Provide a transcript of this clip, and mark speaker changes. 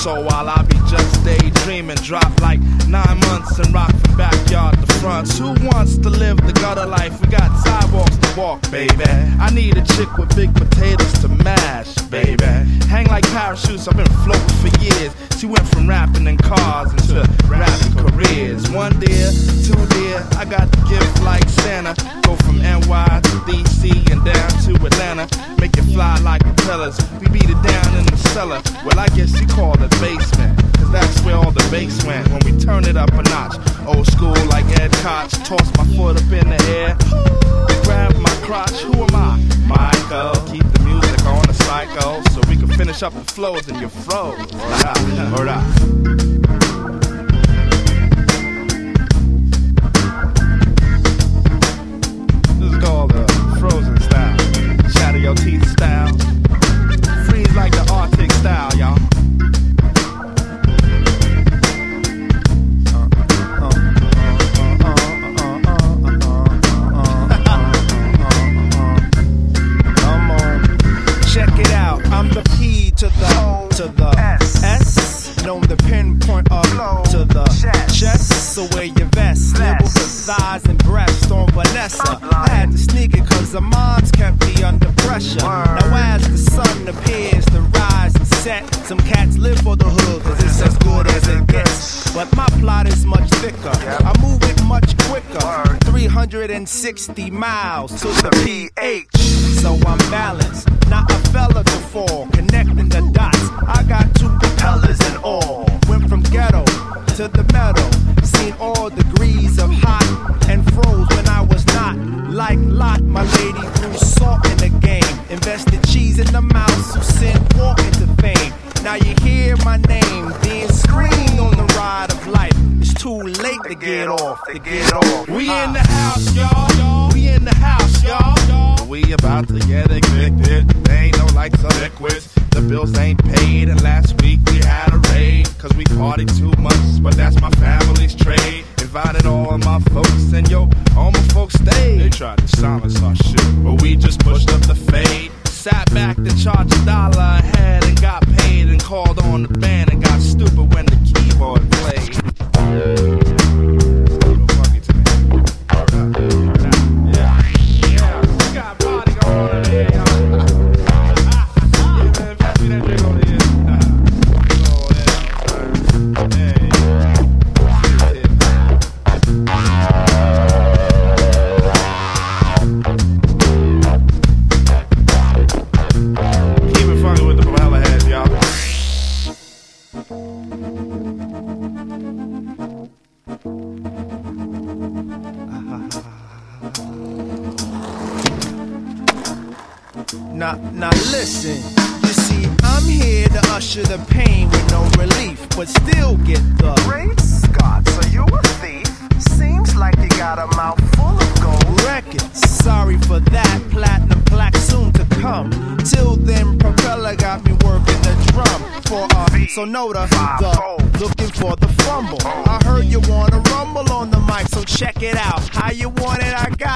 Speaker 1: So while I be just daydreaming, drop like 9 months and rock from backyard to front. Who wants to live the gutter life? We got sidewalks to walk, baby. I need a chick with big potatoes to mash, baby. Hang like parachutes, I've been floating for years. She went from rapping in cars into rapping careers. 1 dear, 2 dear, I got the gift like Santa. Go from NY to DC and down to Atlanta. Make it fly like propellers. We beat it down in the cellar. Well, I guess you call it basement, cause that's where all the bass went when we turn it up a notch. Old school like Ed Koch. Toss my foot up in the air, grab my crotch. Who am I? Michael. Keep the music on a cycle so we can finish up the flows and you froze. Alright. This is called the Frozen style. Shatter your teeth style. Freeze like the Arctic style, y'all.
Speaker 2: Check it out, I'm the P to the S. Known the pinpoint up to the chest. So wear your vest, nibble the thighs and breast on Vanessa. I had to sneak it cause the moms kept me under pressure. Now as the sun appears to rise and set, some cats live for the hood cause it's as good as it gets. But my plot is much thicker, I move it much quicker. 360 miles to the PH. So I'm balanced, not a fella to fall. Connecting the dots, I got 2 propellers and all. Went from ghetto to the meadow. Seen all degrees of hot and froze when I was not. Like Lot, my lady threw salt in the game. Invested cheese in the mouse who sent walk into fame. Now you hear my name being screamed on the ride of life. It's too late to get off,
Speaker 1: We in the house, y'all. We in the house, y'all. We about to get evicted. There ain't no lights or liquids. The bills ain't paid, and last week we had a raid. Cause we partied too much, but that's my family's trade. Invited all of my folks, and yo, all my folks stayed. They tried to silence our shit, but we just pushed up the fade. Sat back to charge $1 a head and got paid, and called on the band and got stupid when the keyboard played.
Speaker 2: Now listen, you see, I'm here to usher the pain with no relief, but still get the
Speaker 3: Great Scott, so you a thief? Seems like you got a mouth full of gold
Speaker 2: records. Sorry for that, platinum plaque soon to come. Till then, Propeller got me working the drum for Sonota, looking for the fumble. I heard you wanna rumble on the mic, so check it out. How you want it, I got